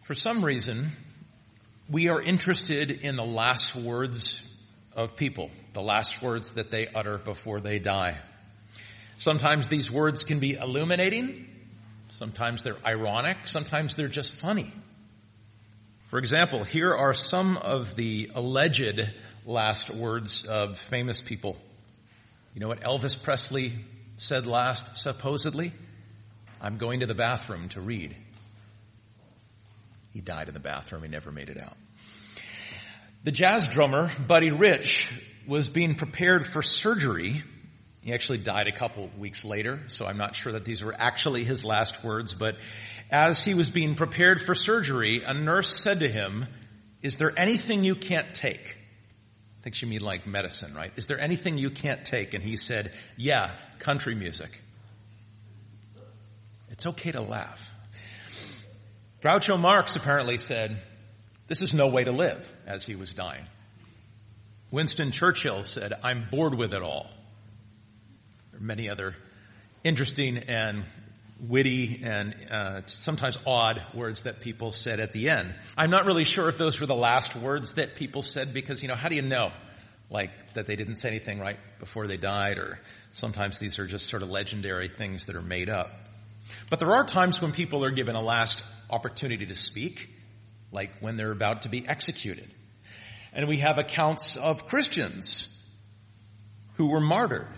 For some reason, we are interested in the last words of people, the last words that they utter before they die. Sometimes these words can be illuminating. Sometimes they're ironic. Sometimes they're just funny. For example, here are some of the alleged last words of famous people. You know what Elvis Presley said last, supposedly? "I'm going to the bathroom to read." He died in the bathroom. He never made it out. The jazz drummer, Buddy Rich, was being prepared for surgery. He actually died a couple weeks later, so I'm not sure that these were actually his last words. But as he was being prepared for surgery, a nurse said to him, "Is there anything you can't take?" I think she mean like medicine, right? "Is there anything you can't take?" And he said, "Yeah, country music." It's okay to laugh. Groucho Marx apparently said, "This is no way to live," as he was dying. Winston Churchill said, "I'm bored with it all." There are many other interesting and witty and sometimes odd words that people said at the end. I'm not really sure if those were the last words that people said because, how do you know? Like that they didn't say anything right before they died, or sometimes these are just sort of legendary things that are made up. But there are times when people are given a last opportunity to speak, like when they're about to be executed. And we have accounts of Christians who were martyred,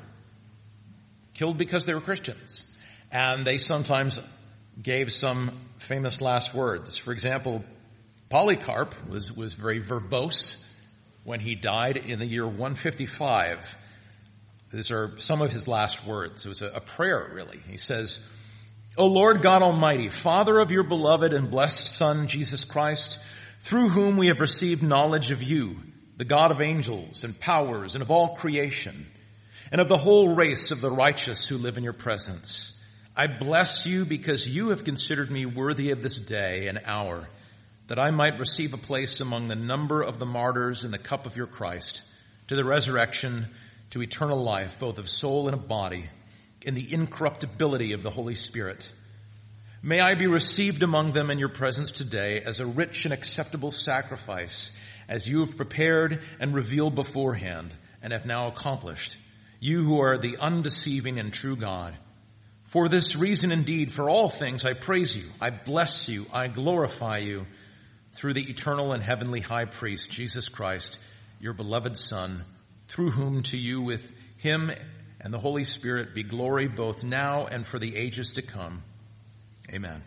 killed because they were Christians. And they sometimes gave some famous last words. For example, Polycarp was very verbose when he died in the year 155. These are some of his last words. It was a prayer, really. He says, "O Lord God Almighty, Father of your beloved and blessed Son, Jesus Christ, through whom we have received knowledge of you, the God of angels and powers and of all creation, and of the whole race of the righteous who live in your presence. I bless you because you have considered me worthy of this day and hour, that I might receive a place among the number of the martyrs in the cup of your Christ, to the resurrection, to eternal life, both of soul and of body, in the incorruptibility of the Holy Spirit. May I be received among them in your presence today as a rich and acceptable sacrifice, as you have prepared and revealed beforehand and have now accomplished, you who are the undeceiving and true God. For this reason, indeed, for all things, I praise you, I bless you, I glorify you, through the eternal and heavenly high priest, Jesus Christ, your beloved Son, through whom to you with him and the Holy Spirit be glory both now and for the ages to come. Amen."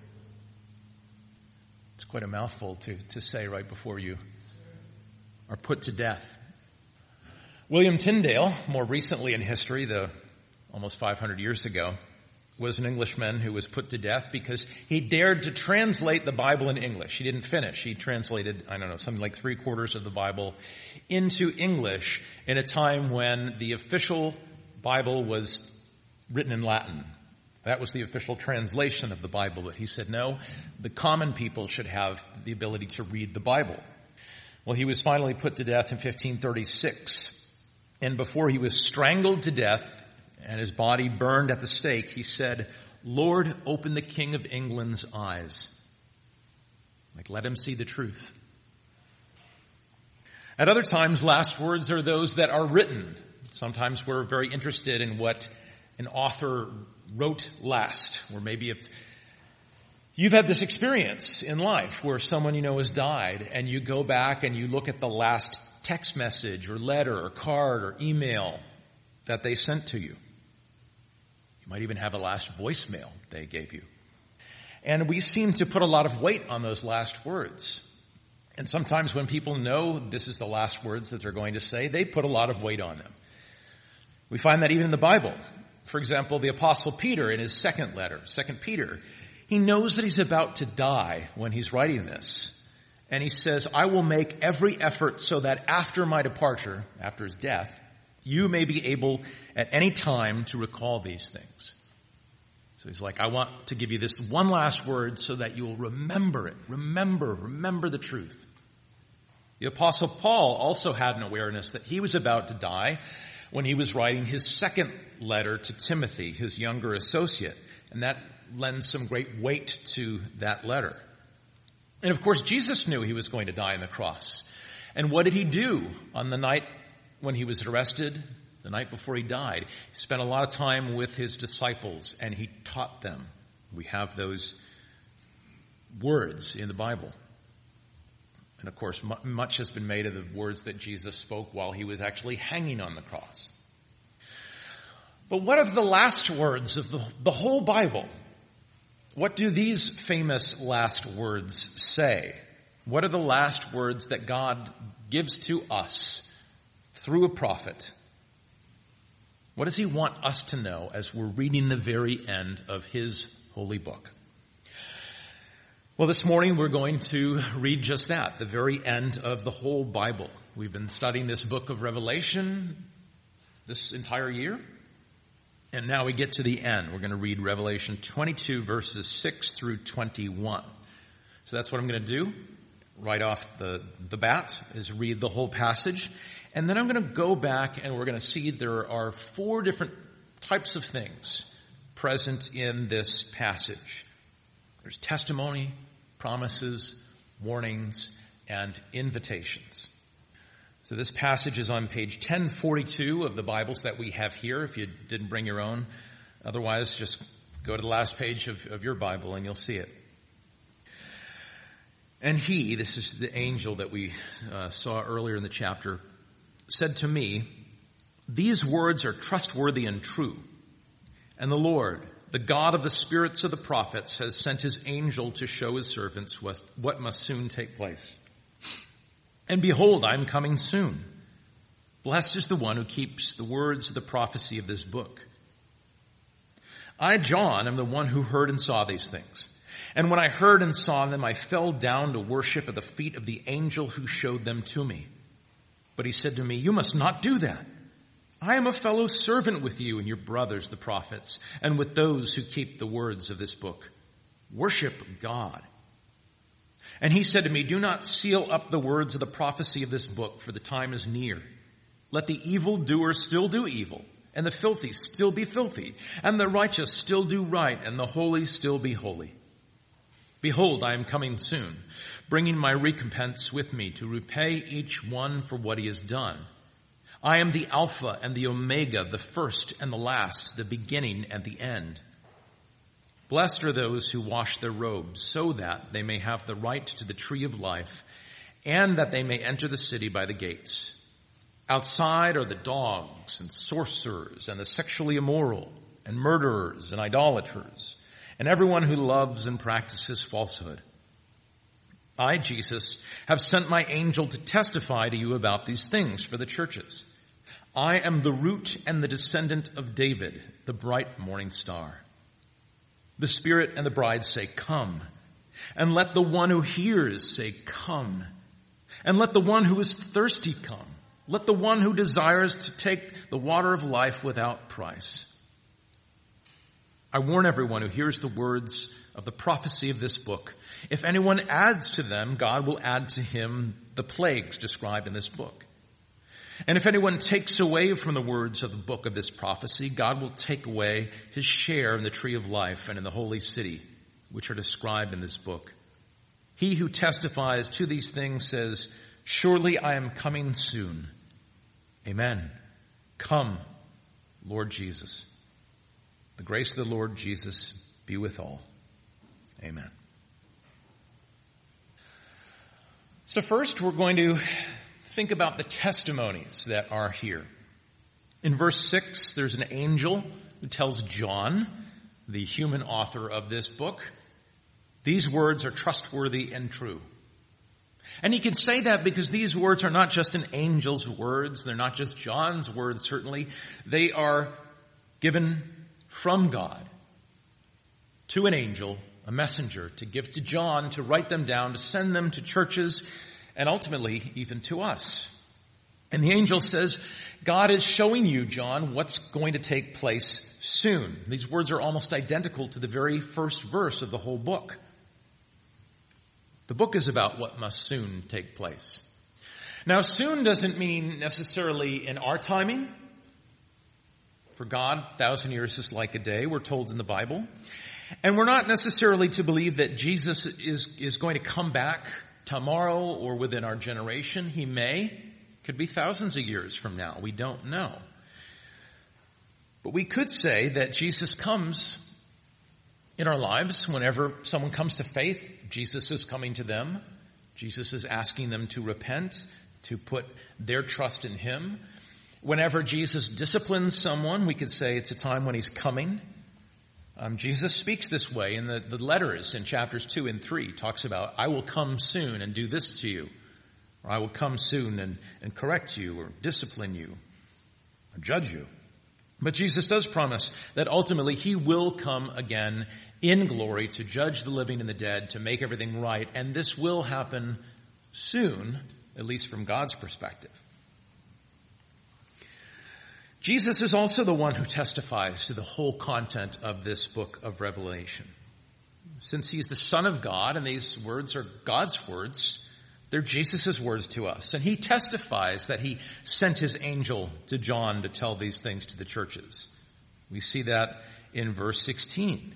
It's quite a mouthful to say right before you are put to death. William Tyndale, more recently in history, almost 500 years ago, was an Englishman who was put to death because he dared to translate the Bible in English. He didn't finish. He translated, something like 3/4 of the Bible into English in a time when the official Bible was written in Latin. That was the official translation of the Bible. But he said, no, the common people should have the ability to read the Bible. Well, he was finally put to death in 1536. And before he was strangled to death and his body burned at the stake, he said, "Lord, open the King of England's eyes." Like, let him see the truth. At other times, last words are those that are written. Sometimes we're very interested in what an author wrote last. Or maybe if you've had this experience in life where someone you know has died and you go back and you look at the last text message or letter or card or email that they sent to you. You might even have a last voicemail they gave you. And we seem to put a lot of weight on those last words. And sometimes when people know this is the last words that they're going to say, they put a lot of weight on them. We find that even in the Bible. For example, the Apostle Peter in his second letter, 2 Peter, he knows that he's about to die when he's writing this. And he says, "I will make every effort so that after my departure, after his death, you may be able at any time to recall these things." So he's like, I want to give you this one last word so that you will remember it. Remember the truth. The Apostle Paul also had an awareness that he was about to die when he was writing his second letter to Timothy, his younger associate. And that lends some great weight to that letter. And of course, Jesus knew he was going to die on the cross. And what did he do on the night when he was arrested, the night before he died? He spent a lot of time with his disciples, and he taught them. We have those words in the Bible. And of course, much has been made of the words that Jesus spoke while he was actually hanging on the cross. But what of the last words of the whole Bible? What do these famous last words say? What are the last words that God gives to us through a prophet? What does he want us to know as we're reading the very end of his holy book? Well, this morning we're going to read just that, the very end of the whole Bible. We've been studying this book of Revelation this entire year. And now we get to the end. We're going to read Revelation 22, verses 6 through 21. So that's what I'm going to do right off the bat, is read the whole passage. And then I'm going to go back and we're going to see there are 4 different types of things present in this passage. There's testimony, promises, warnings, and invitations. So this passage is on page 1042 of the Bibles that we have here, if you didn't bring your own. Otherwise, just go to the last page of your Bible and you'll see it. And he, this is the angel that we saw earlier in the chapter, said to me, "These words are trustworthy and true. And the Lord, the God of the spirits of the prophets, has sent his angel to show his servants what must soon take place. And behold, I am coming soon. Blessed is the one who keeps the words of the prophecy of this book. I, John, am the one who heard and saw these things. And when I heard and saw them, I fell down to worship at the feet of the angel who showed them to me. But he said to me, 'You must not do that. I am a fellow servant with you and your brothers, the prophets, and with those who keep the words of this book. Worship God.' And he said to me, 'Do not seal up the words of the prophecy of this book, for the time is near. Let the evildoer still do evil, and the filthy still be filthy, and the righteous still do right, and the holy still be holy. Behold, I am coming soon, bringing my recompense with me to repay each one for what he has done. I am the Alpha and the Omega, the first and the last, the beginning and the end. Blessed are those who wash their robes, so that they may have the right to the tree of life, and that they may enter the city by the gates. Outside are the dogs and sorcerers and the sexually immoral and murderers and idolaters and everyone who loves and practices falsehood. I, Jesus, have sent my angel to testify to you about these things for the churches. I am the root and the descendant of David, the bright morning star. The Spirit and the bride say, 'Come.' And let the one who hears say, 'Come.' And let the one who is thirsty come. Let the one who desires to take the water of life without price. I warn everyone who hears the words of the prophecy of this book. If anyone adds to them, God will add to him the plagues described in this book. And if anyone takes away from the words of the book of this prophecy, God will take away his share in the tree of life and in the holy city, which are described in this book. He who testifies to these things says, 'Surely I am coming soon.' Amen. Come, Lord Jesus. The grace of the Lord Jesus be with all. Amen." So first, we're going to think about the testimonies that are here. In verse 6, there's an angel who tells John, the human author of this book, these words are trustworthy and true. And he can say that because these words are not just an angel's words. They're not just John's words, certainly. They are given from God to an angel, a messenger, to give to John, to write them down, to send them to churches, and ultimately even to us. And the angel says, God is showing you, John, what's going to take place soon. These words are almost identical to the very first verse of the whole book. The book is about what must soon take place. Now, soon doesn't mean necessarily in our timing. For God, 1,000 years is like a day, we're told in the Bible. And we're not necessarily to believe that Jesus is going to come back tomorrow or within our generation. He may. Could be thousands of years from now. We don't know. But we could say that Jesus comes in our lives whenever someone comes to faith. Jesus is coming to them. Jesus is asking them to repent, to put their trust in him. Whenever Jesus disciplines someone, we could say it's a time when he's coming. Jesus speaks this way in the letters in chapters 2 and 3. Talks about, I will come soon and do this to you. Or I will come soon and correct you or discipline you or judge you. But Jesus does promise that ultimately he will come again in glory to judge the living and the dead, to make everything right. And this will happen soon, at least from God's perspective. Jesus is also the one who testifies to the whole content of this book of Revelation. Since he's the Son of God and these words are God's words, they're Jesus' words to us. And he testifies that he sent his angel to John to tell these things to the churches. We see that in verse 16.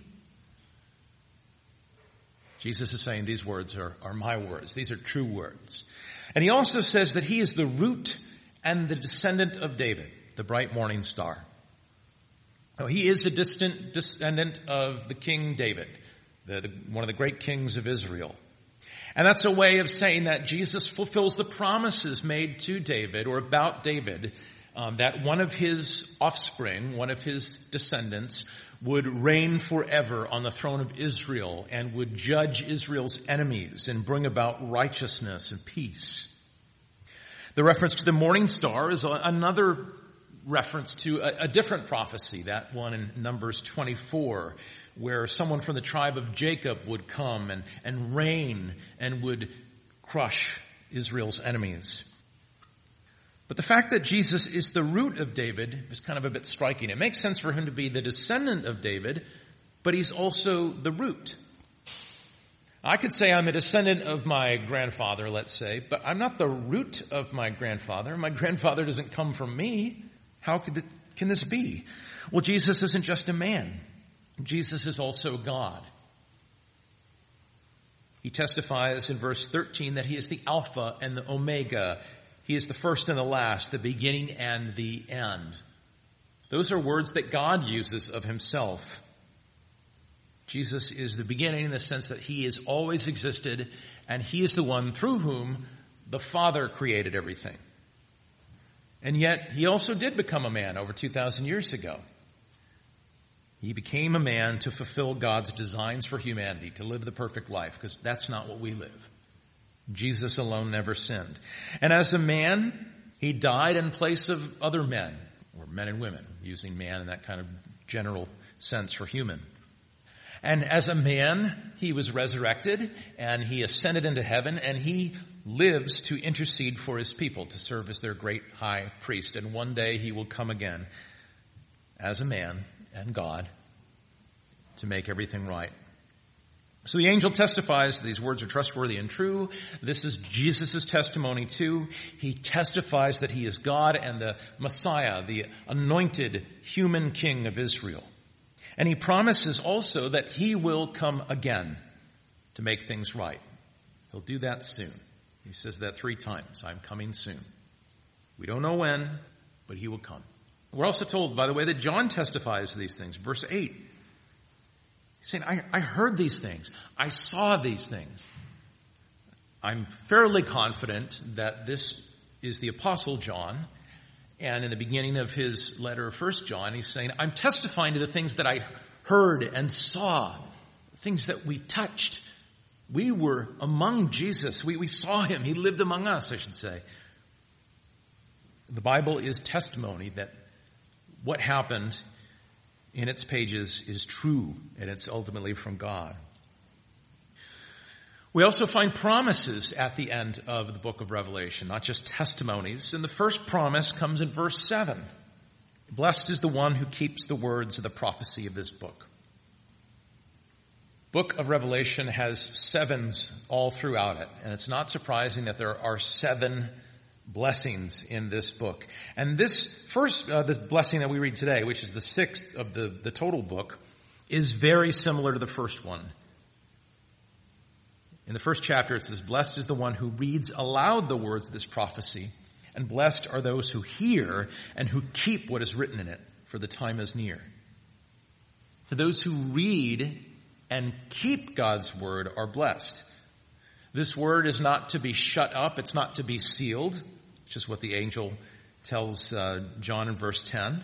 Jesus is saying these words are my words. These are true words. And he also says that he is the root and the descendant of David, the bright morning star. Now, he is a distant descendant of the King David, one of the great kings of Israel. And that's a way of saying that Jesus fulfills the promises made to David or about David, that one of his offspring, one of his descendants, would reign forever on the throne of Israel and would judge Israel's enemies and bring about righteousness and peace. The reference to the morning star is another reference to a different prophecy, that one in Numbers 24, where someone from the tribe of Jacob would come and reign and would crush Israel's enemies. But the fact that Jesus is the root of David is kind of a bit striking. It makes sense for him to be the descendant of David, but he's also the root. I could say I'm a descendant of my grandfather, let's say, but I'm not the root of my grandfather. My grandfather doesn't come from me. How can this be? Well, Jesus isn't just a man. Jesus is also God. He testifies in verse 13 that he is the Alpha and the Omega. He is the first and the last, the beginning and the end. Those are words that God uses of himself. Jesus is the beginning in the sense that he has always existed, and he is the one through whom the Father created everything. And yet, he also did become a man over 2,000 years ago. He became a man to fulfill God's designs for humanity, to live the perfect life, because that's not what we live. Jesus alone never sinned. And as a man, he died in place of other men, or men and women, using man in that kind of general sense for human. And as a man, he was resurrected, and he ascended into heaven, and he lives to intercede for his people, to serve as their great high priest. And one day he will come again as a man and God to make everything right. So the angel testifies these words are trustworthy and true. This is Jesus' testimony too. He testifies that he is God and the Messiah, the anointed human king of Israel. And he promises also that he will come again to make things right. He'll do that soon. He says that 3 times. I'm coming soon. We don't know when, but he will come. We're also told, by the way, that John testifies to these things. Verse 8. He's saying, I heard these things. I saw these things. I'm fairly confident that this is the Apostle John. And in the beginning of his letter of 1 John, he's saying, I'm testifying to the things that I heard and saw, things that we touched. We were among Jesus. We saw him. He lived among us, I should say. The Bible is testimony that what happened in its pages is true, and it's ultimately from God. We also find promises at the end of the book of Revelation, not just testimonies. And the first promise comes in verse 7. Blessed is the one who keeps the words of the prophecy of this book. Book of Revelation has 7s all throughout it, and it's not surprising that there are 7 blessings in this book. And this first, this blessing that we read today, which is the 6th of the total book, is very similar to the first one. In the first chapter, it says, "Blessed is the one who reads aloud the words of this prophecy, and blessed are those who hear and who keep what is written in it, for the time is near." Those who read and keep God's word are blessed. This word is not to be shut up. It's not to be sealed, which is what the angel tells John in verse 10.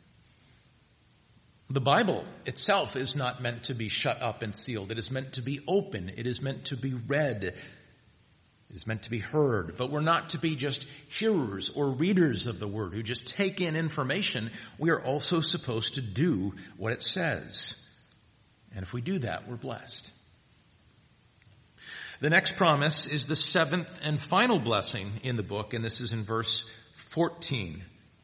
The Bible itself is not meant to be shut up and sealed. It is meant to be open. It is meant to be read. It is meant to be heard. But we're not to be just hearers or readers of the word who just take in information. We are also supposed to do what it says. And if we do that, we're blessed. The next promise is the seventh and final blessing in the book, and this is in verse 14.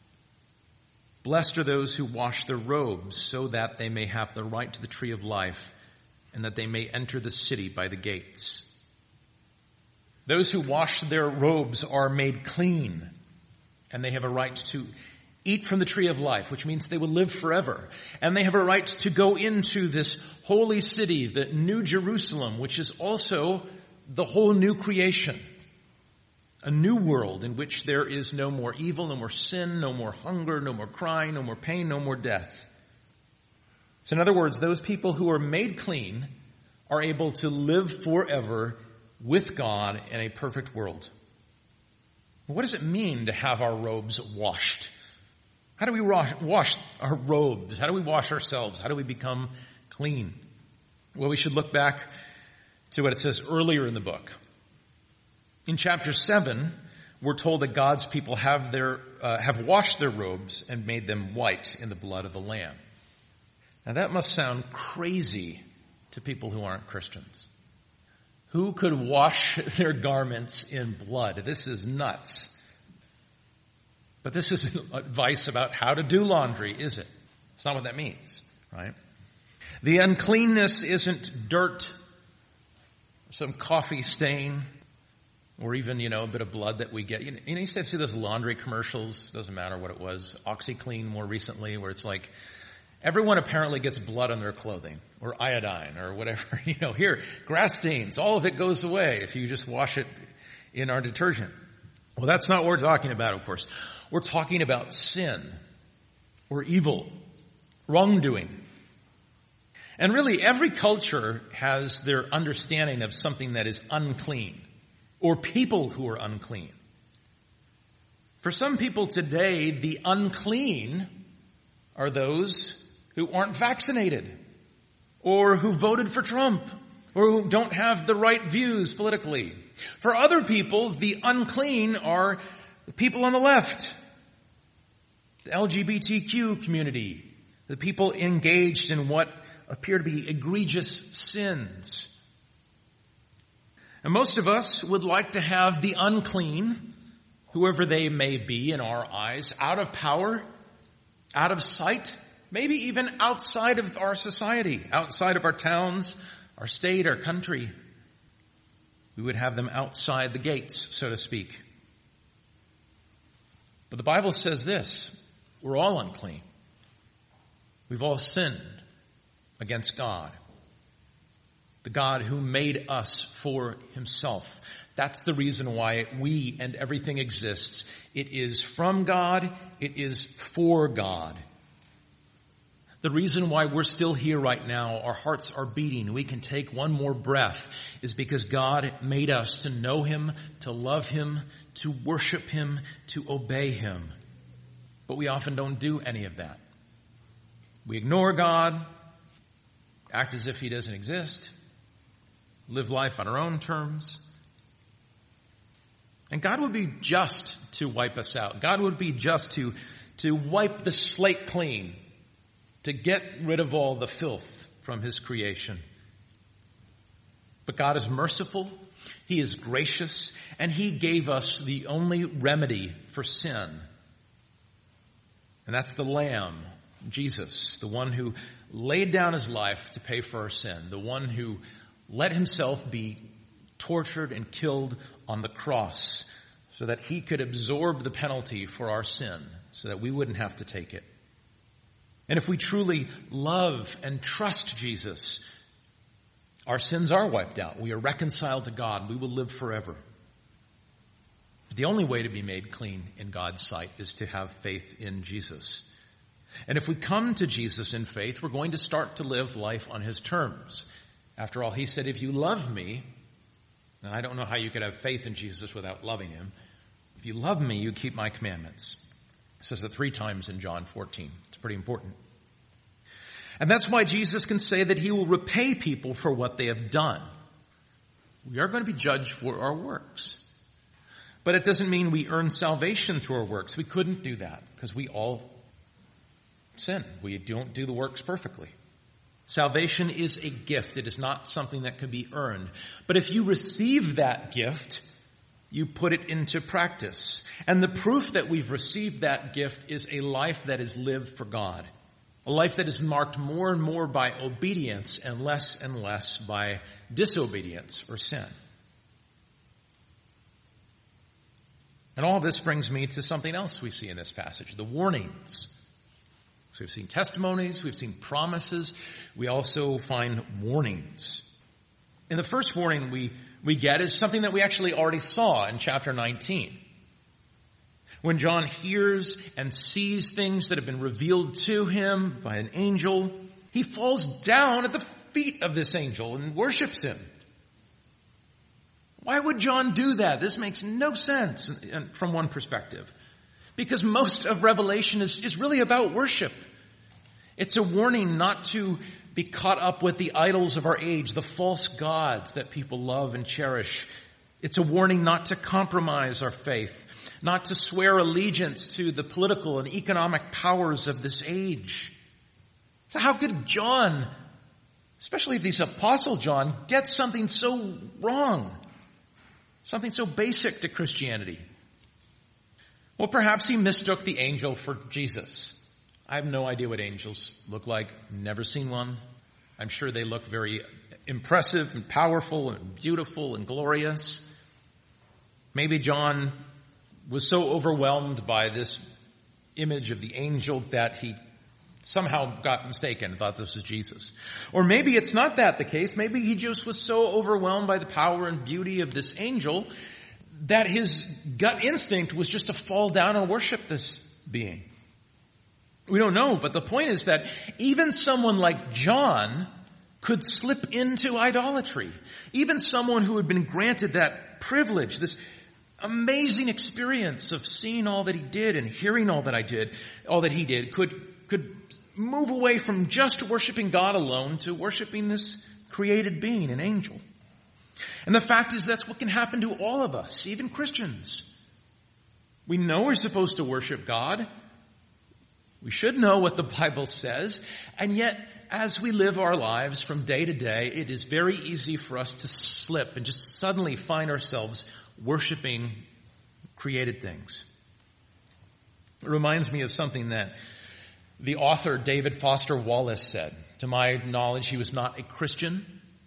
"Blessed are those who wash their robes, so that they may have the right to the tree of life, and that they may enter the city by the gates." Those who wash their robes are made clean, and they have a right to eat from the tree of life, which means they will live forever. And they have a right to go into this holy city, the New Jerusalem, which is also the whole new creation. A new world in which there is no more evil, no more sin, no more hunger, no more crying, no more pain, no more death. So in other words, those people who are made clean are able to live forever with God in a perfect world. What does it mean to have our robes washed? How do we wash our robes? How do we wash ourselves? How do we become clean? Well, we should look back to what it says earlier in the book. In chapter 7, we're told that God's people have washed their robes and made them white in the blood of the Lamb. Now that must sound crazy to people who aren't Christians. Who could wash their garments in blood? This is nuts. But this isn't advice about how to do laundry, is it? It's not what that means, right? The uncleanness isn't dirt, some coffee stain, or even, a bit of blood that we get. You used to see those laundry commercials, doesn't matter what it was, OxyClean more recently, where it's like, everyone apparently gets blood on their clothing, or iodine, or whatever. Here, grass stains, all of it goes away if you just wash it in our detergent. Well, that's not what we're talking about, of course. We're talking about sin, or evil, wrongdoing. And really, every culture has their understanding of something that is unclean, or people who are unclean. For some people today, the unclean are those who aren't vaccinated, or who voted for Trump, or who don't have the right views politically. For other people, the unclean are the people on the left, the LGBTQ community, the people engaged in what appear to be egregious sins. And most of us would like to have the unclean, whoever they may be in our eyes, out of power, out of sight, maybe even outside of our society, outside of our towns, our state, our country. We would have them outside the gates, so to speak. But the Bible says this: we're all unclean. We've all sinned against God, the God who made us for himself. That's the reason why we and everything exists. It is from God. It is for God. The reason why we're still here right now, our hearts are beating, we can take one more breath, is because God made us to know him, to love him, to worship him, to obey him. But we often don't do any of that. We ignore God, act as if he doesn't exist, live life on our own terms. And God would be just to wipe us out. God would be just to wipe the slate clean, to get rid of all the filth from his creation. But God is merciful, he is gracious, and he gave us the only remedy for sin. And that's the Lamb, Jesus, the one who laid down his life to pay for our sin, the one who let himself be tortured and killed on the cross so that he could absorb the penalty for our sin, so that we wouldn't have to take it. And if we truly love and trust Jesus, our sins are wiped out. We are reconciled to God. We will live forever. The only way to be made clean in God's sight is to have faith in Jesus. And if we come to Jesus in faith, we're going to start to live life on his terms. After all, he said, if you love me, and I don't know how you could have faith in Jesus without loving him. If you love me, you keep my commandments. It says it 3 times in John 14. It's pretty important. And that's why Jesus can say that he will repay people for what they have done. We are going to be judged for our works. But it doesn't mean we earn salvation through our works. We couldn't do that because we all sin. We don't do the works perfectly. Salvation is a gift. It is not something that can be earned. But if you receive that gift, you put it into practice. And the proof that we've received that gift is a life that is lived for God. A life that is marked more and more by obedience and less by disobedience or sin. And all of this brings me to something else we see in this passage, the warnings. So we've seen testimonies, we've seen promises, we also find warnings. And the first warning we get is something that we actually already saw in chapter 19. When John hears and sees things that have been revealed to him by an angel, he falls down at the feet of this angel and worships him. Why would John do that? This makes no sense from one perspective. Because most of Revelation is really about worship. It's a warning not to be caught up with the idols of our age, the false gods that people love and cherish. It's a warning not to compromise our faith, not to swear allegiance to the political and economic powers of this age. So how could John, especially this Apostle John, get something so wrong? Something so basic to Christianity? Well, perhaps he mistook the angel for Jesus. I have no idea what angels look like. Never seen one. I'm sure they look very impressive and powerful and beautiful and glorious. Maybe John was so overwhelmed by this image of the angel that he somehow got mistaken and thought this was Jesus. Or maybe it's not that the case. Maybe he just was so overwhelmed by the power and beauty of this angel that his gut instinct was just to fall down and worship this being. We don't know, but the point is that even someone like John could slip into idolatry. Even someone who had been granted that privilege, this amazing experience of seeing all that he did and hearing all that he did, could move away from just worshiping God alone to worshiping this created being, an angel. And the fact is that's what can happen to all of us, even Christians. We know we're supposed to worship God. We should know what the Bible says. And yet, as we live our lives from day to day, it is very easy for us to slip and just suddenly find ourselves worshiping created things. It reminds me of something that the author David Foster Wallace said. To my knowledge, he was not a Christian,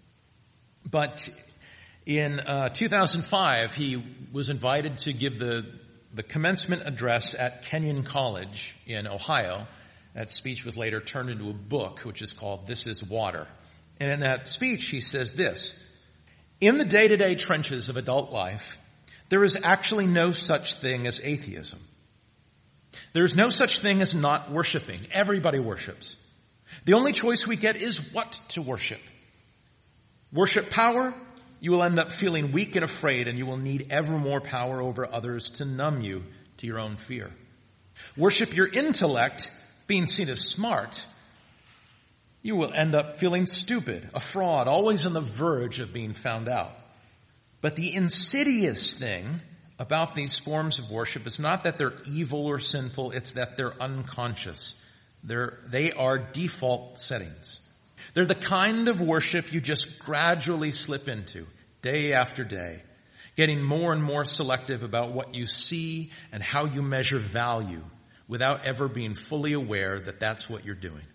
but in 2005, he was invited to give the commencement address at Kenyon College in Ohio. That speech was later turned into a book, which is called This Is Water. And in that speech, he says this: in the day-to-day trenches of adult life, there is actually no such thing as atheism. There is no such thing as not worshiping. Everybody worships. The only choice we get is what to worship. Worship power, you will end up feeling weak and afraid, and you will need ever more power over others to numb you to your own fear. Worship your intellect, being seen as smart, you will end up feeling stupid, a fraud, always on the verge of being found out. But the insidious thing about these forms of worship is not that they're evil or sinful, it's that they're unconscious. They are default settings. They're the kind of worship you just gradually slip into, day after day, getting more and more selective about what you see and how you measure value without ever being fully aware that that's what you're doing.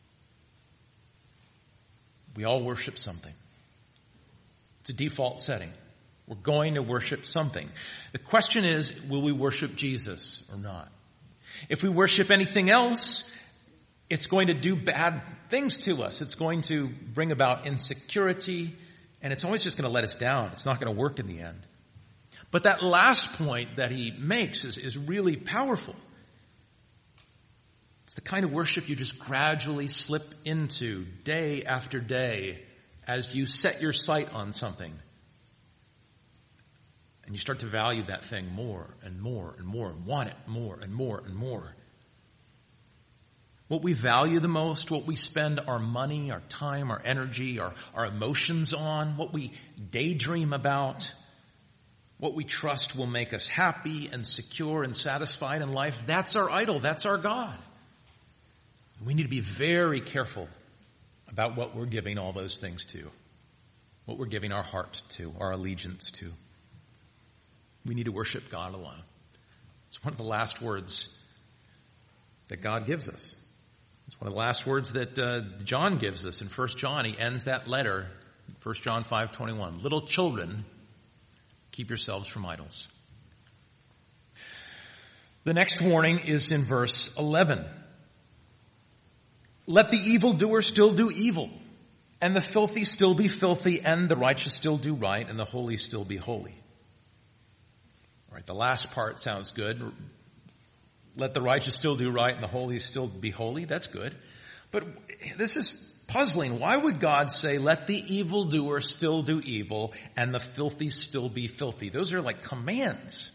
We all worship something. It's a default setting. We're going to worship something. The question is, will we worship Jesus or not? If we worship anything else, It's going to do bad things to us. It's going to bring about insecurity, and it's always just going to let us down. It's not going to work in the end. But that last point that he makes is really powerful. It's the kind of worship you just gradually slip into day after day as you set your sight on something. And you start to value that thing more and more and more and want it more and more and more. What we value the most, what we spend our money, our time, our energy, our emotions on, what we daydream about, what we trust will make us happy and secure and satisfied in life, that's our idol, that's our God. We need to be very careful about what we're giving all those things to, what we're giving our heart to, our allegiance to. We need to worship God alone. It's one of the last words that God gives us. It's one of the last words that John gives us in 1 John. He ends that letter, 1 John 5:21. Little children, keep yourselves from idols. The next warning is in verse 11. Let the evildoer still do evil, and the filthy still be filthy, and the righteous still do right, and the holy still be holy. All right, the last part sounds good. Let the righteous still do right and the holy still be holy. That's good. But this is puzzling. Why would God say, let the evildoer still do evil and the filthy still be filthy? Those are like commands.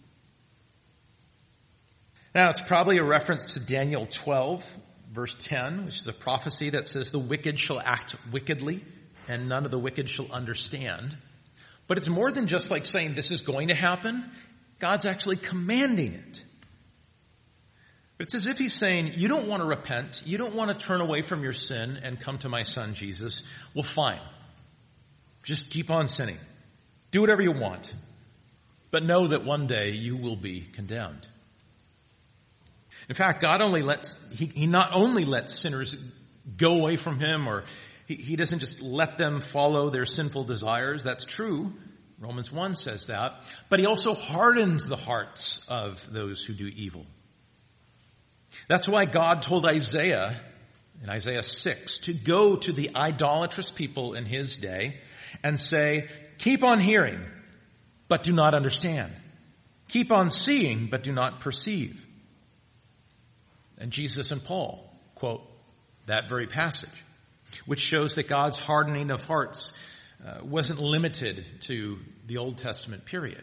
Now, it's probably a reference to Daniel 12, verse 10, which is a prophecy that says the wicked shall act wickedly and none of the wicked shall understand. But it's more than just like saying this is going to happen. God's actually commanding it. It's as if he's saying, you don't want to repent, you don't want to turn away from your sin and come to my son Jesus. Well, fine. Just keep on sinning. Do whatever you want. But know that one day you will be condemned. In fact, God he not only lets sinners go away from him, or he doesn't just let them follow their sinful desires. That's true. Romans 1 says that. But he also hardens the hearts of those who do evil. That's why God told Isaiah in Isaiah 6 to go to the idolatrous people in his day and say, keep on hearing, but do not understand. Keep on seeing, but do not perceive. And Jesus and Paul quote that very passage, which shows that God's hardening of hearts wasn't limited to the Old Testament period.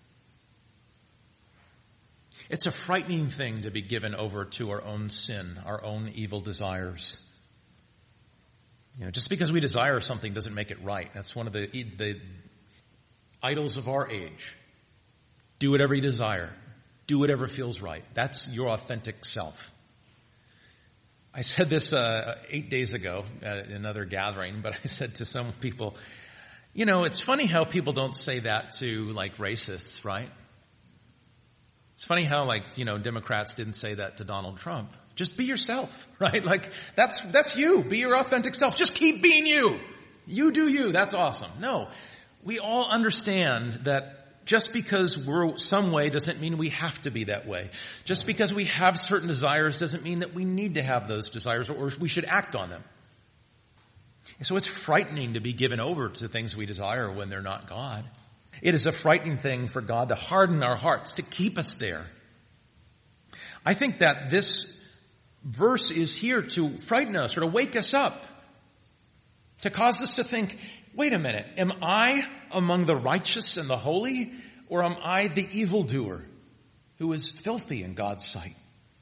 It's a frightening thing to be given over to our own sin, our own evil desires. Just because we desire something doesn't make it right. That's one of the idols of our age. Do whatever you desire. Do whatever feels right. That's your authentic self. I said this 8 days ago at another gathering, but I said to some people, it's funny how people don't say that to like racists, right? It's funny how Democrats didn't say that to Donald Trump. Just be yourself, right? Like that's you. Be your authentic self. Just keep being you. You do you. That's awesome. No, we all understand that just because we're some way doesn't mean we have to be that way. Just because we have certain desires doesn't mean that we need to have those desires or we should act on them. And so it's frightening to be given over to things we desire when they're not God. It is a frightening thing for God to harden our hearts, to keep us there. I think that this verse is here to frighten us or to wake us up, to cause us to think, wait a minute, am I among the righteous and the holy, or am I the evildoer who is filthy in God's sight?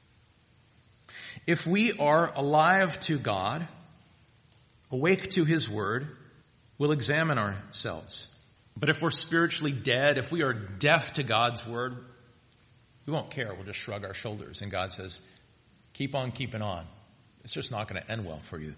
If we are alive to God, awake to his word, we'll examine ourselves. But if we're spiritually dead, if we are deaf to God's word, we won't care. We'll just shrug our shoulders. And God says, keep on keeping on. It's just not going to end well for you.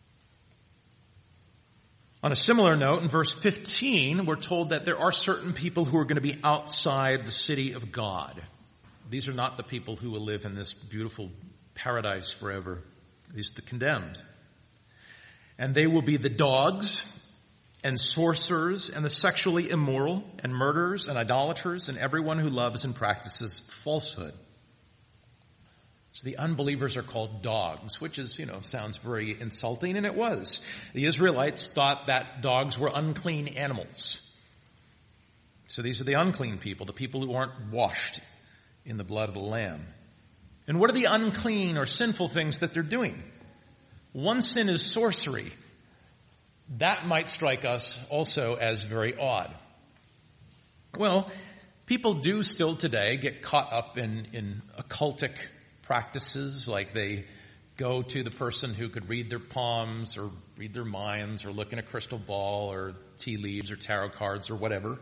On a similar note, in verse 15, we're told that there are certain people who are going to be outside the city of God. These are not the people who will live in this beautiful paradise forever. These are the condemned. And they will be the dogs and sorcerers and the sexually immoral and murderers and idolaters and everyone who loves and practices falsehood. So the unbelievers are called dogs, which is, sounds very insulting, and it was. The Israelites thought that dogs were unclean animals. So these are the unclean people, the people who aren't washed in the blood of the Lamb. And what are the unclean or sinful things that they're doing? One sin is sorcery. That might strike us also as very odd. Well, people do still today get caught up in occultic practices, like they go to the person who could read their palms or read their minds or look in a crystal ball or tea leaves or tarot cards or whatever.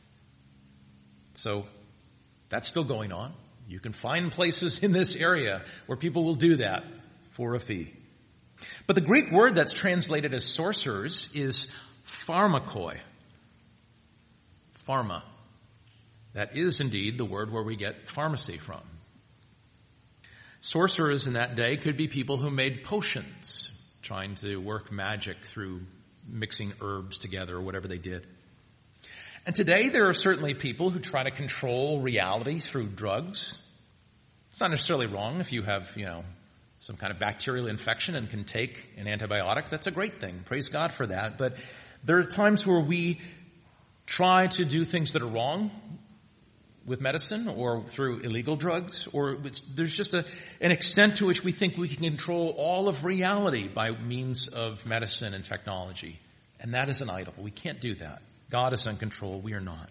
So that's still going on. You can find places in this area where people will do that for a fee. But the Greek word that's translated as sorcerers is pharmakoi. Pharma. That is indeed the word where we get pharmacy from. Sorcerers in that day could be people who made potions, trying to work magic through mixing herbs together or whatever they did. And today there are certainly people who try to control reality through drugs. It's not necessarily wrong if you have, some kind of bacterial infection and can take an antibiotic. That's a great thing. Praise God for that. But there are times where we try to do things that are wrong with medicine or through illegal drugs, or there's just an extent to which we think we can control all of reality by means of medicine and technology. And that is an idol. We can't do that. God is in control. We are not.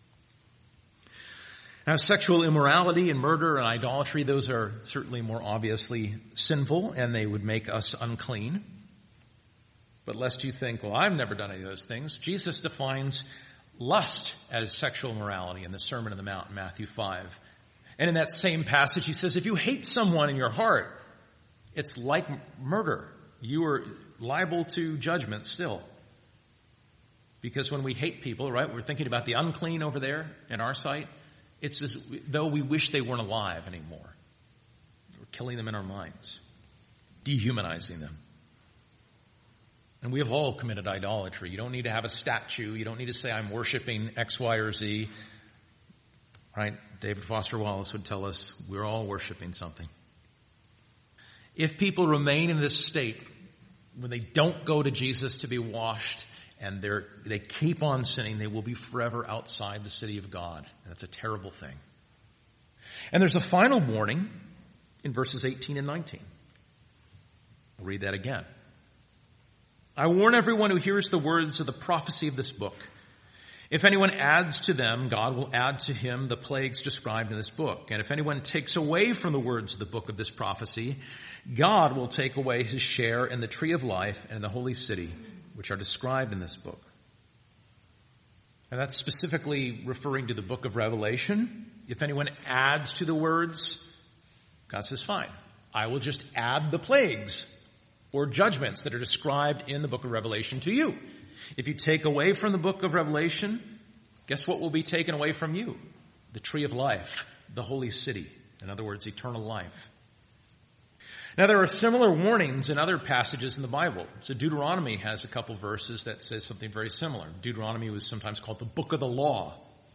Now, sexual immorality and murder and idolatry, those are certainly more obviously sinful, and they would make us unclean. But lest you think, well, I've never done any of those things, Jesus defines lust as sexual immorality in the Sermon on the Mount in Matthew 5. And in that same passage, he says, if you hate someone in your heart, it's like murder. You are liable to judgment still. Because when we hate people, right, we're thinking about the unclean over there in our sight. It's as though we wish they weren't alive anymore. We're killing them in our minds, dehumanizing them. And we have all committed idolatry. You don't need to have a statue. You don't need to say, I'm worshiping X, Y, or Z. Right? David Foster Wallace would tell us we're all worshiping something. If people remain in this state, when they don't go to Jesus to be washed, and they keep on sinning, they will be forever outside the city of God. And that's a terrible thing. And there's a final warning in verses 18 and 19. I'll read that again. I warn everyone who hears the words of the prophecy of this book. If anyone adds to them, God will add to him the plagues described in this book. And if anyone takes away from the words of the book of this prophecy, God will take away his share in the tree of life and in the holy city, which are described in this book. And that's specifically referring to the book of Revelation. If anyone adds to the words, God says, fine, I will just add the plagues or judgments that are described in the book of Revelation to you. If you take away from the book of Revelation, guess what will be taken away from you? The tree of life, the holy city. In other words, eternal life. Now, there are similar warnings in other passages in the Bible. So Deuteronomy has a couple verses that says something very similar. Deuteronomy was sometimes called the book of the law.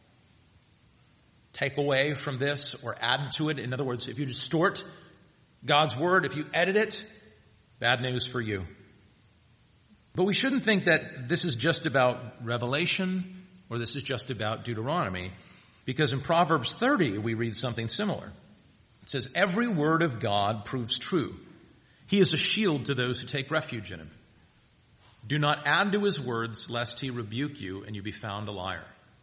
Take away from this or add to it. In other words, if you distort God's word, if you edit it, bad news for you. But we shouldn't think that this is just about Revelation or this is just about Deuteronomy, because in Proverbs 30 we read something similar. It says, every word of God proves true. He is a shield to those who take refuge in him. Do not add to his words, lest he rebuke you and you be found a liar.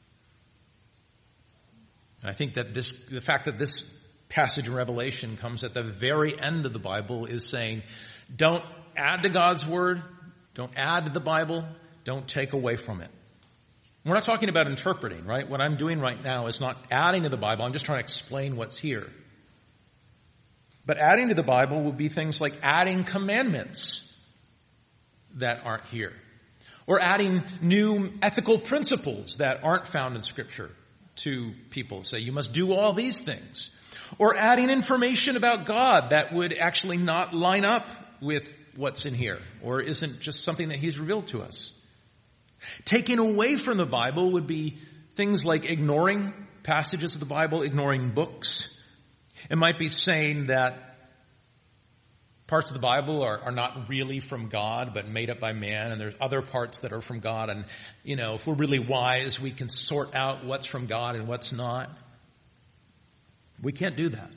And I think that the fact that this passage in Revelation comes at the very end of the Bible is saying, don't add to God's word, don't add to the Bible, don't take away from it. We're not talking about interpreting, right? What I'm doing right now is not adding to the Bible, I'm just trying to explain what's here. But adding to the Bible would be things like adding commandments that aren't here. Or adding new ethical principles that aren't found in Scripture to people. Say, you must do all these things. Or adding information about God that would actually not line up with what's in here. Or isn't just something that he's revealed to us. Taking away from the Bible would be things like ignoring passages of the Bible, ignoring books. It might be saying that Parts of the Bible are not really from God, but made up by man, and there's other parts that are from God. And, if we're really wise, we can sort out what's from God and what's not. We can't do that.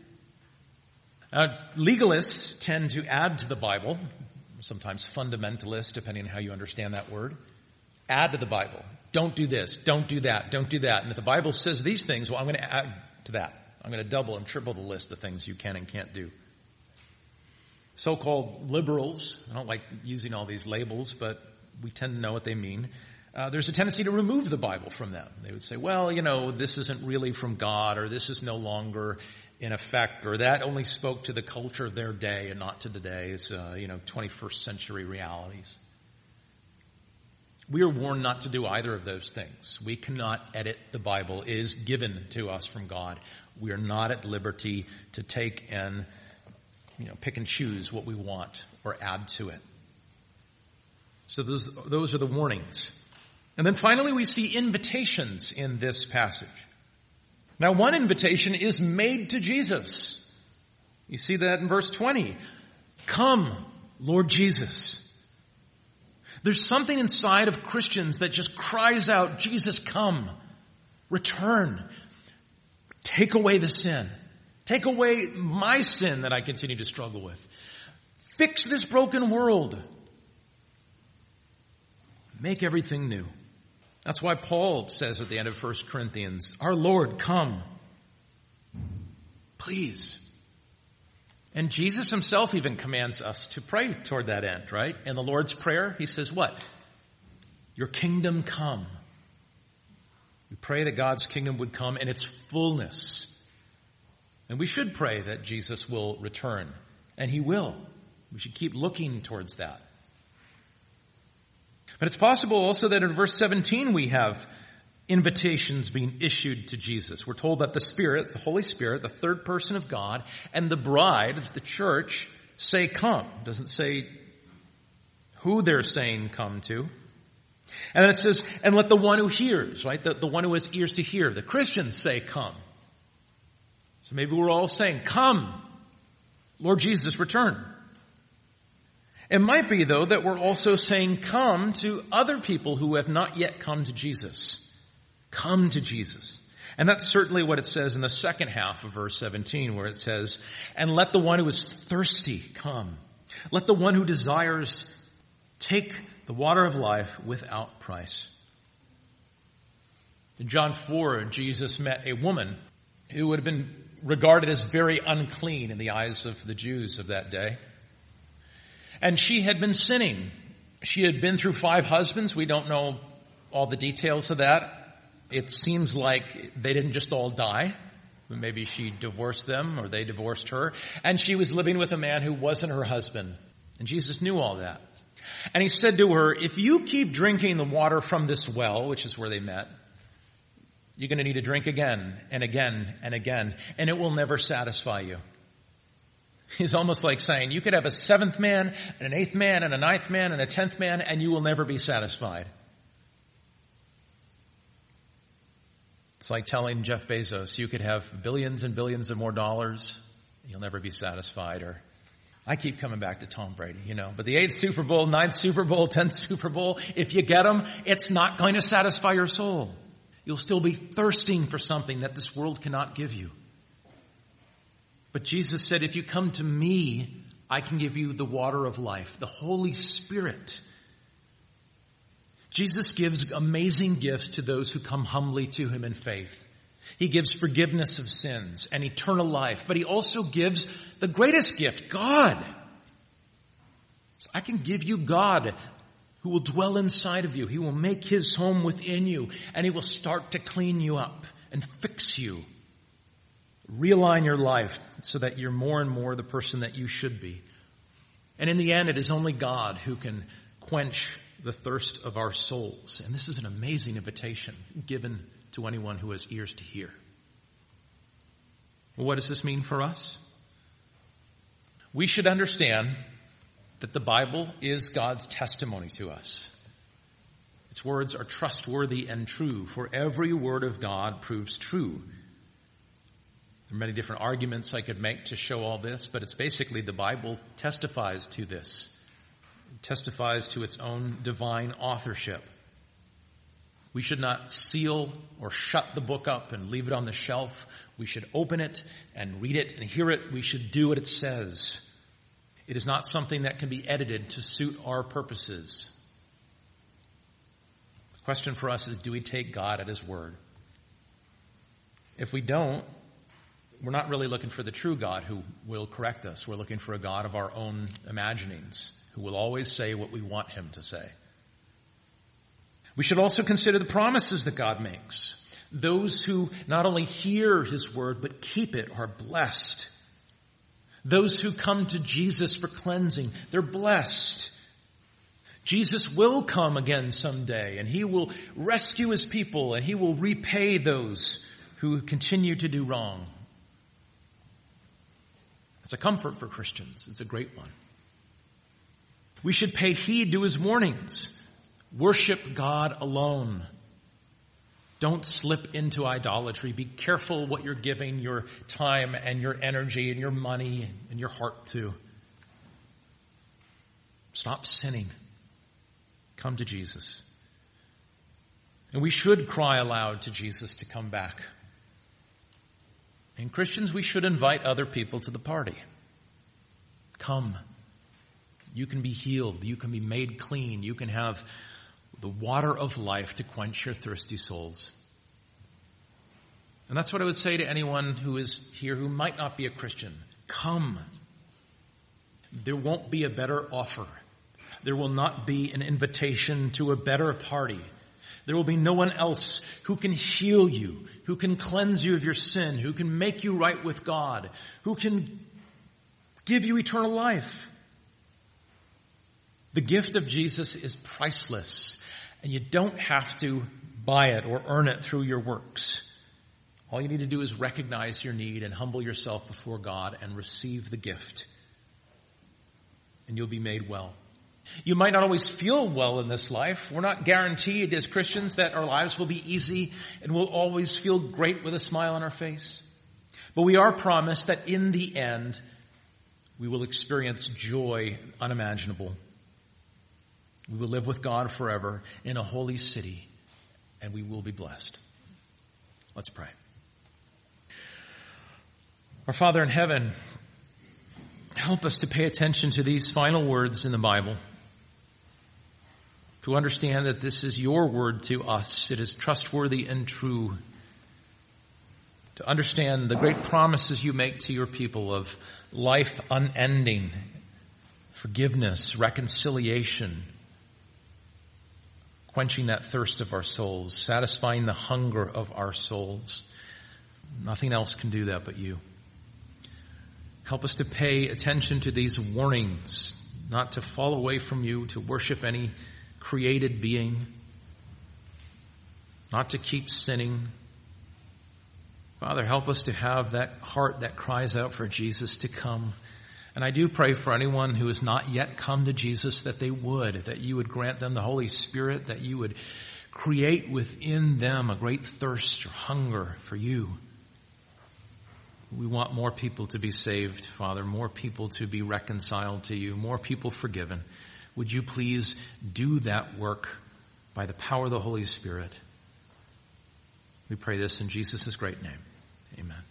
Legalists tend to add to the Bible, sometimes fundamentalists, depending on how you understand that word. Add to the Bible. Don't do this. Don't do that. Don't do that. And if the Bible says these things, well, I'm going to add to that. I'm going to double and triple the list of things you can and can't do. So-called liberals, I don't like using all these labels, but we tend to know what they mean. There's a tendency to remove the Bible from them. They would say, well, this isn't really from God, or this is no longer in effect, or that only spoke to the culture of their day and not to today's, 21st century realities. We are warned not to do either of those things. We cannot edit the Bible. It is given to us from God. We are not at liberty to take and pick and choose what we want or add to it. So those are the warnings. And then finally we see invitations in this passage. Now one invitation is made to Jesus. You see that in verse 20. Come, Lord Jesus. There's something inside of Christians that just cries out, Jesus, come, return, take away the sin. Take away my sin that I continue to struggle with. Fix this broken world. Make everything new. That's why Paul says at the end of 1 Corinthians, our Lord, come. Please. And Jesus himself even commands us to pray toward that end, right? In the Lord's Prayer, he says what? Your kingdom come. We pray that God's kingdom would come in its fullness. And we should pray that Jesus will return. And he will. We should keep looking towards that. But it's possible also that in verse 17 we have invitations being issued to Jesus. We're told that the Spirit, the Holy Spirit, the third person of God, and the bride, the church, say come. It doesn't say who they're saying come to. And then it says, and let the one who hears, right? The one who has ears to hear. The Christians say come. So maybe we're all saying, come, Lord Jesus, return. It might be, though, that we're also saying come to other people who have not yet come to Jesus. Come to Jesus. And that's certainly what it says in the second half of verse 17, where it says, and let the one who is thirsty come. Let the one who desires take the water of life without price. In John 4, Jesus met a woman who would have been regarded as very unclean in the eyes of the Jews of that day. And she had been sinning. She had been through 5 husbands. We don't know all the details of that. It seems like they didn't just all die. Maybe she divorced them or they divorced her. And she was living with a man who wasn't her husband. And Jesus knew all that. And he said to her, if you keep drinking the water from this well, which is where they met, you're going to need to drink again and again and again, and it will never satisfy you. He's almost like saying, you could have a 7th man, and an 8th man, and a 9th man, and a 10th man, and you will never be satisfied. It's like telling Jeff Bezos, you could have billions and billions of more dollars, you'll never be satisfied. Or I keep coming back to Tom Brady, but the 8th Super Bowl, 9th Super Bowl, 10th Super Bowl, if you get them, it's not going to satisfy your soul. You'll still be thirsting for something that this world cannot give you. But Jesus said, if you come to me, I can give you the water of life, the Holy Spirit. Jesus gives amazing gifts to those who come humbly to him in faith. He gives forgiveness of sins and eternal life, but he also gives the greatest gift, God. So I can give you God, who will dwell inside of you. He will make his home within you, and he will start to clean you up and fix you. Realign your life so that you're more and more the person that you should be. And in the end, it is only God who can quench the thirst of our souls. And this is an amazing invitation given to anyone who has ears to hear. Well, what does this mean for us? We should understand that the Bible is God's testimony to us. Its words are trustworthy and true, for every word of God proves true. There are many different arguments I could make to show all this, but it's basically the Bible testifies to this. It testifies to its own divine authorship. We should not seal or shut the book up and leave it on the shelf. We should open it and read it and hear it. We should do what it says. It is not something that can be edited to suit our purposes. The question for us is, do we take God at his word? If we don't, we're not really looking for the true God who will correct us. We're looking for a God of our own imaginings who will always say what we want him to say. We should also consider the promises that God makes. Those who not only hear his word but keep it are blessed. Those who come to Jesus for cleansing, they're blessed. Jesus will come again someday, and he will rescue his people, and he will repay those who continue to do wrong. It's a comfort for Christians. It's a great one. We should pay heed to his warnings. Worship God alone. Don't slip into idolatry. Be careful what you're giving your time and your energy and your money and your heart to. Stop sinning. Come to Jesus. And we should cry aloud to Jesus to come back. And Christians, we should invite other people to the party. Come. You can be healed. You can be made clean. You can have the water of life to quench your thirsty souls. And that's what I would say to anyone who is here who might not be a Christian. Come. There won't be a better offer. There will not be an invitation to a better party. There will be no one else who can heal you, who can cleanse you of your sin, who can make you right with God, who can give you eternal life. The gift of Jesus is priceless, and you don't have to buy it or earn it through your works. All you need to do is recognize your need and humble yourself before God and receive the gift, and you'll be made well. You might not always feel well in this life. We're not guaranteed as Christians that our lives will be easy and we'll always feel great with a smile on our face. But we are promised that in the end, we will experience joy unimaginable. We will live with God forever in a holy city, and we will be blessed. Let's pray. Our Father in heaven, help us to pay attention to these final words in the Bible, to understand that this is your word to us. It is trustworthy and true. To understand the great promises you make to your people of life unending, forgiveness, reconciliation, quenching that thirst of our souls, satisfying the hunger of our souls. Nothing else can do that but you. Help us to pay attention to these warnings, not to fall away from you, to worship any created being, not to keep sinning. Father, help us to have that heart that cries out for Jesus to come. And I do pray for anyone who has not yet come to Jesus that they would, that you would grant them the Holy Spirit, that you would create within them a great thirst or hunger for you. We want more people to be saved, Father, more people to be reconciled to you, more people forgiven. Would you please do that work by the power of the Holy Spirit? We pray this in Jesus' great name. Amen.